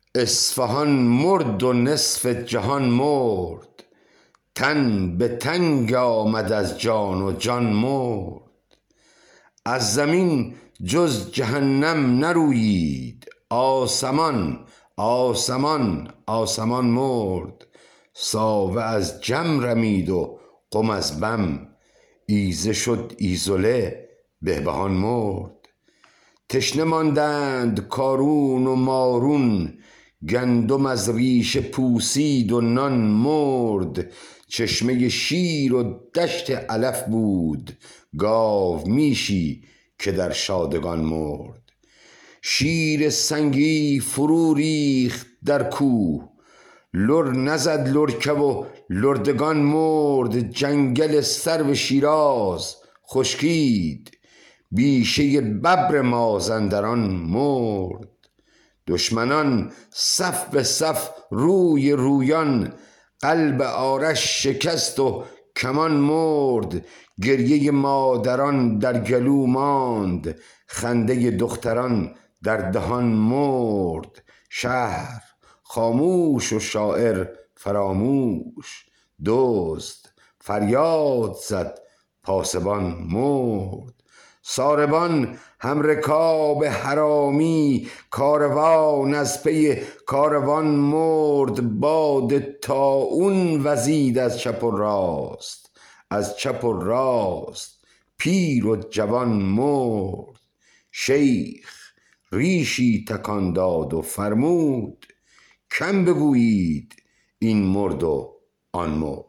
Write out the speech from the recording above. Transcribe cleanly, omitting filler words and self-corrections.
اصفهان مرد و نصف جهان مرد، تن به تنگ آمد از جان و جان مرد. از زمین جز جهنم نرویید، آسمان آسمان آسمان مرد. ساوه از جم رمید و قم از بم، ایزه شد ایزوله بهبهان مرد. تشنه ماندند کارون و مارون، گندم از ریشه پوسید و نان مرد. چشمه شیر و دشت علف بود، گاو میشی که در شادگان مرد. شیر سنگی فرو ریخت در کوه، لر نزد لرکه و لردگان مرد. جنگل سرو شیراز خشکید، بیشه ببر مازندران مرد. دشمنان صف به صف روی رویان، قلب آرش شکست و کمان مرد. گریه مادران در گلو ماند، خنده دختران در دهان مرد. شهر خاموش و شاعر فراموش، دزد فریاد زد پاسبان مرد. ساربان هم رکاب حرامی، کاروان از پی کاروان مرد. باد طاعون وزید از چپ و راست، از چپ و راست پیر و جوان مرد. شیخ ریشی تکان داد و فرمود، کم بگویید این مرد و آن مرد.